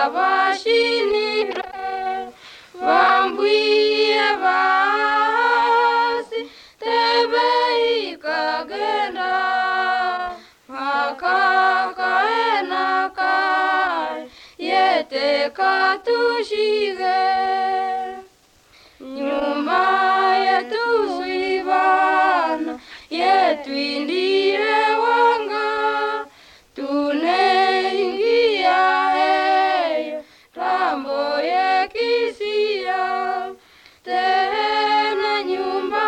bashinire bambwiye basi tebe ikagenda makakaena kai yete katushige nyuma yetu swivana yetu indire wanga tuneingia heyo rambo yekisia tena nyumba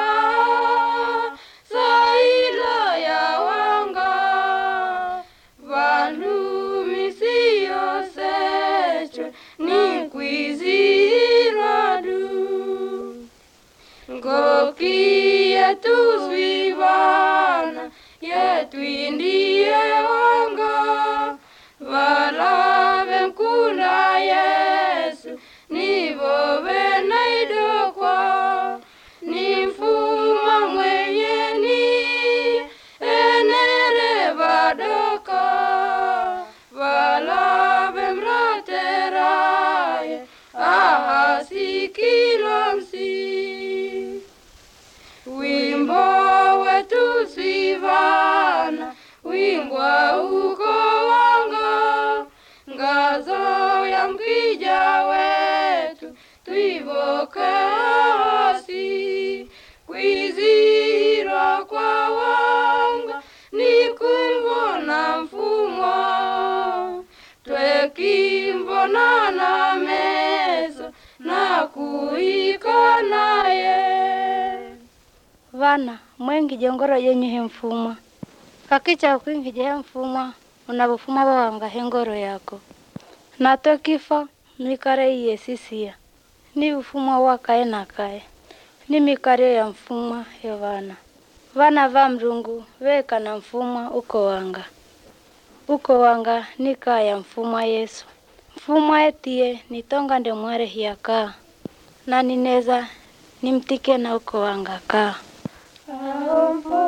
sailo ya wanga valumisiyo secho ni kwiziradu ngoki yetu swivana yetu indie wanga valave nkunda Yesu nivobe naidokwa nimfuma mwenyeni enere vadoka valave mrateraye ahasikilomsi wimbo wetu swivana wingwa uko wanga ngazo ya mkija wetu tuivoke hasi kwizirwa kwa wanga ni kumbona mfumwa twekimbona na meza na kuika naye vana mwengi jongoro yenye hemfuma kakicha kwingi je mfuma unabufuma wanga hengoro yako nato kifa mikare yesisia ni ufuma wakae na kae ni mikare ya mfuma ya vana va mrungu weka na mfuma uko wanga nika ya mfuma Yesu mfuma etie nitonga nde mware hiaka na nineza nimtike na uko wanga ka